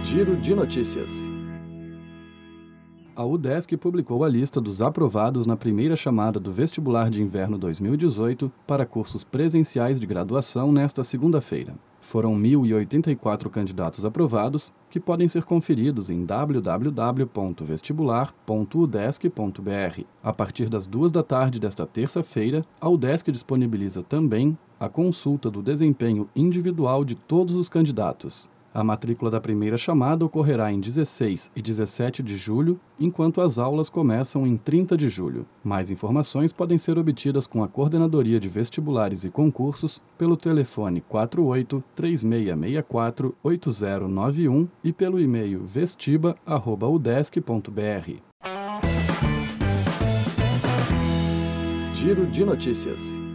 Giro de Notícias. A UDESC publicou a lista dos aprovados na primeira chamada do Vestibular de Inverno 2018 para cursos presenciais de graduação nesta segunda-feira. Foram 1.084 candidatos aprovados, que podem ser conferidos em www.vestibular.udesc.br. A partir das 14h desta terça-feira, a UDESC disponibiliza também a consulta do desempenho individual de todos os candidatos. A matrícula da primeira chamada ocorrerá em 16 e 17 de julho, enquanto as aulas começam em 30 de julho. Mais informações podem ser obtidas com a Coordenadoria de Vestibulares e Concursos pelo telefone 48-3664-8091 e pelo e-mail vestiba@udesc.br. Giro de Notícias.